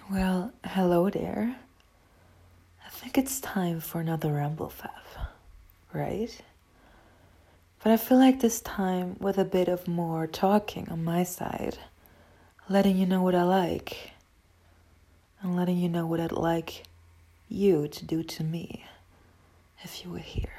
Well, hello there. I think it's time for another Rumble Fav, right? But I feel like this time with a bit of more talking on my side, letting you know what I like, and letting you know what I'd like you to do to me if you were here.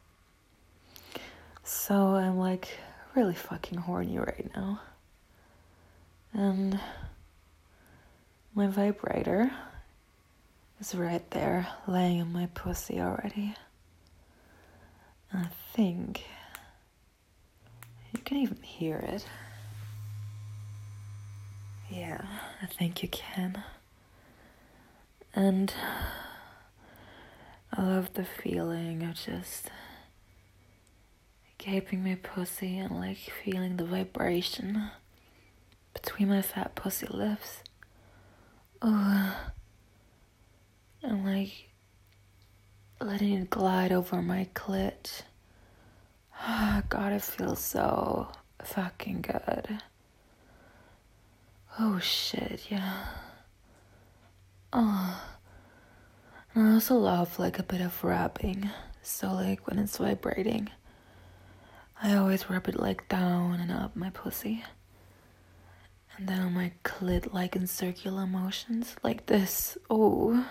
So I'm like really fucking horny right now. And my vibrator is right there, laying on my pussy already. And I think you can even hear it. Yeah, I think you can. And I love the feeling of just gaping my pussy and like feeling the vibration between my fat pussy lips. Oh, and like letting it glide over my clit. God, it feels so fucking good. Oh shit, yeah. Oh, and I also love like a bit of rubbing. So like when it's vibrating, I always rub it like down and up my pussy. And then on my clit, like in circular motions, like this. Oh.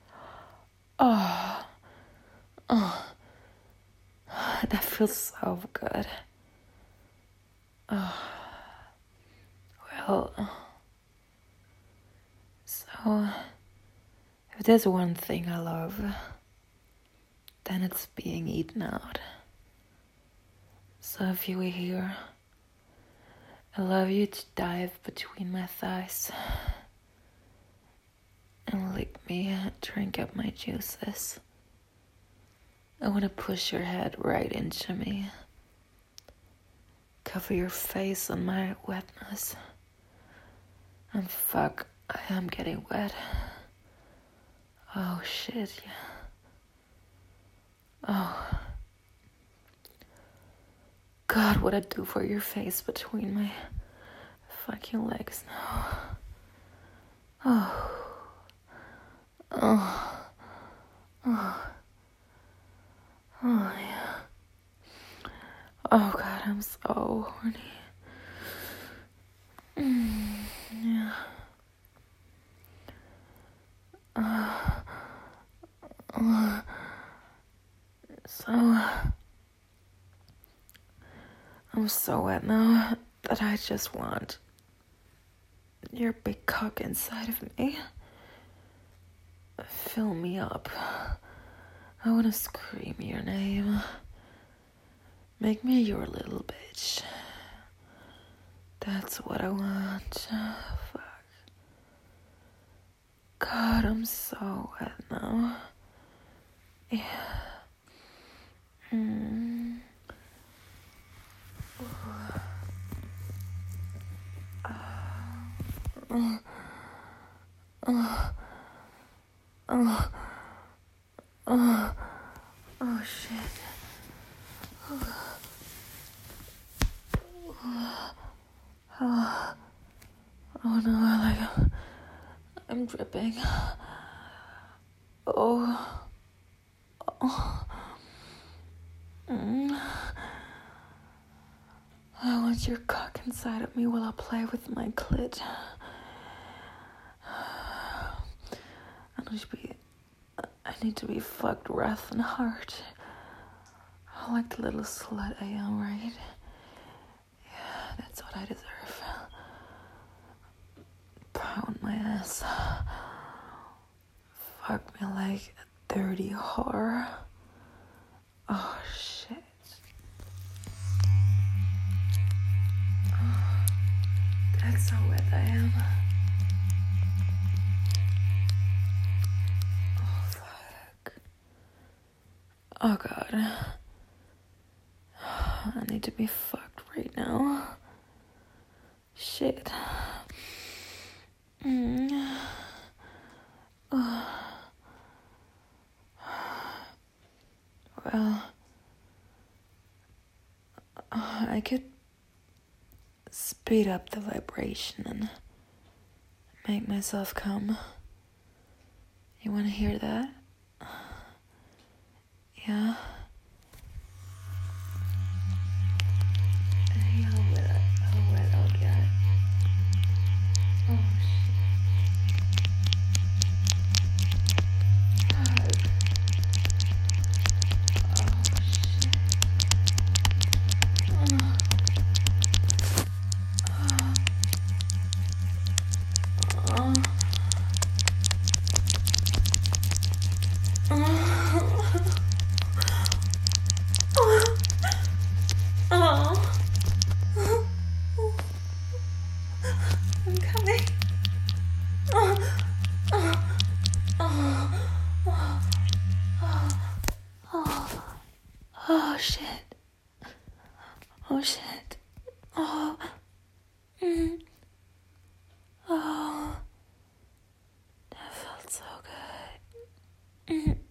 Oh. Oh. That feels so good. Oh. Well. So, if there's one thing I love, then it's being eaten out. So if you were here, I love you to dive between my thighs and lick me, drink up my juices. I want to push your head right into me. Cover your face on my wetness. And fuck, I am getting wet. Oh shit, yeah. Oh. God, what I do for your face between my fucking legs now. Oh. Oh. Oh. Oh, yeah. Oh, God, I'm so horny. Yeah. So, I'm so wet now that I just want your big cock inside of me. Fill me up. I want to scream your name. Make me your little bitch. That's what I want. Fuck. God, I'm so wet now. Yeah. Oh shit. Oh no, I'm dripping. Oh. I want your cock inside of me while I play with my clit. I need to be fucked rough and hard. I like the little slut I am, right? Yeah, that's what I deserve. Pound my ass. Fuck me like a dirty whore. Oh shit. That's how wet I am. Oh fuck. Oh god. I need to be fucked right now. Shit. Well, I could speed up the vibration and make myself come. You want to hear that? Yeah? Hey, how wet I'll get. Oh, shit. God. I'm coming. Oh shit. Oh shit. Oh. Oh. That felt so good.